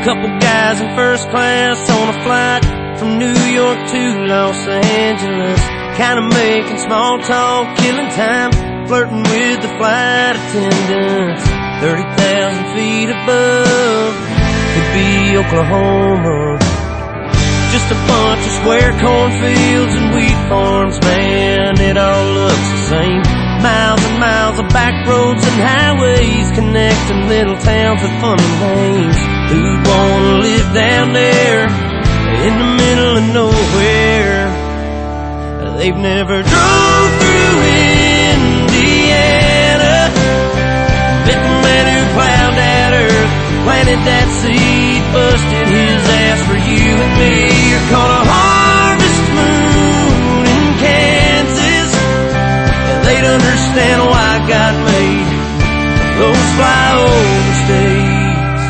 Couple guys in first class on a flight from New York to Los Angeles, kinda making small talk, killing time, flirting with the flight attendants. 30,000 feet above could be Oklahoma. Just a bunch of square cornfields and wheat farms, man, it all looks the same. Miles and miles of back roads and highways connecting little towns with funny names. Who'd wanna live down there in the middle of nowhere? They've never drove through Indiana, met the man who plowed that earth, planted that seed, busted his ass for you and me. You're caught a harvest moon in Kansas. They'd understand why God made those flyover states.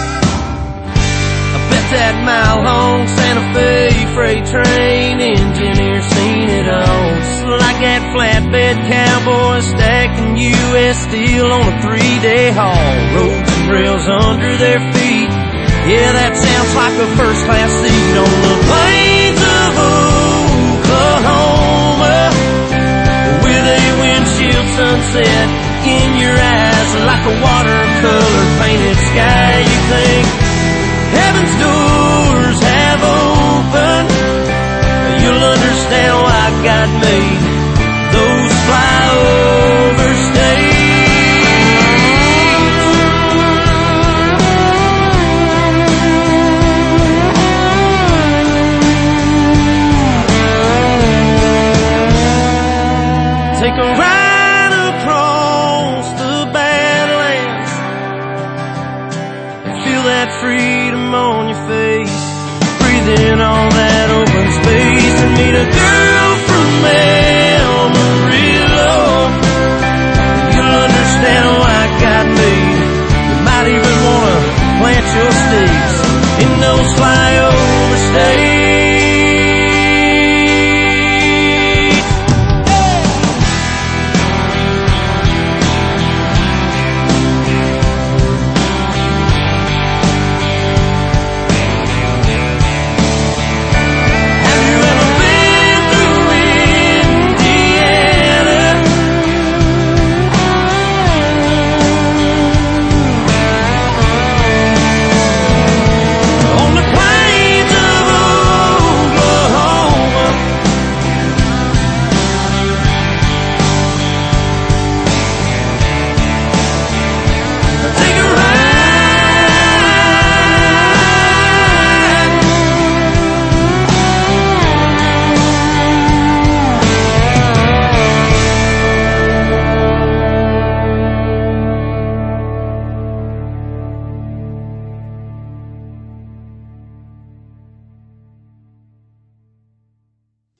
I bet that mile-long Santa Fe freight train engineer seen it all. Just like that flatbed cowboy stacking U.S. steel on a 3-day haul. Roads and rails under their feet. Yeah, that sounds like a first-class seat on the plains of Oklahoma, with a windshield sunset in your eyes like a watercolor painted sky. You think heaven's doors have opened, you'll understand why God made those flyover states. Take a ride across the Badlands and feel that freedom on your face. Breathe in all that open space and meet a girl from Amarillo. You'll understand why God made. You might even wanna plant your stakes in those flying